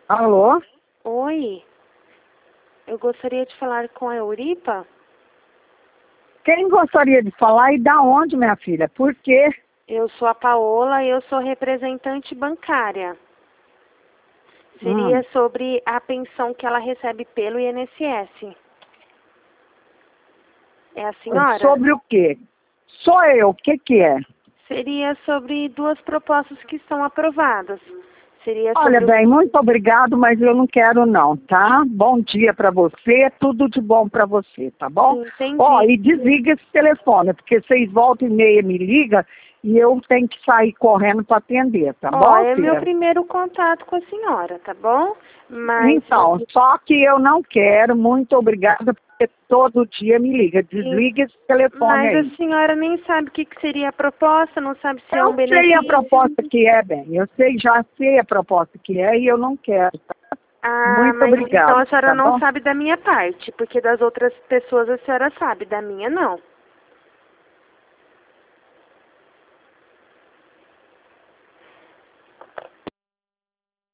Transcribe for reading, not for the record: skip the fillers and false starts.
Alô? Oi, eu gostaria de falar com a Euripa. Quem gostaria de falar e da onde, minha filha? Por quê? Eu sou a Paola e eu sou representante bancária. Seria Hum. sobre a pensão que ela recebe pelo INSS. É a senhora? Sobre o quê? Sou eu, o que é? Seria sobre duas propostas que estão aprovadas. Seria Olha, sobre bem, muito obrigado, mas eu não quero não, tá? Bom dia pra você, tudo de bom pra você, tá bom? Ó, Entendi. e desliga esse telefone, porque vocês voltam e meia me ligam e eu tenho que sair correndo pra atender, tá Ó, bom, é meu filha? primeiro contato com a senhora, tá bom? Mas Então, só que eu não quero, muito obrigada, porque todo dia me liga. e- Desliga esse telefone mas a aí. senhora nem sabe o que seria a proposta, não sabe se é Eu um sei a benefício. proposta que é, bem. Eu sei, já sei a proposta que é e eu não quero. Tá? Ah, Muito mas então obrigada, a senhora tá não bom? sabe da minha parte, porque das outras pessoas a senhora sabe, da minha não.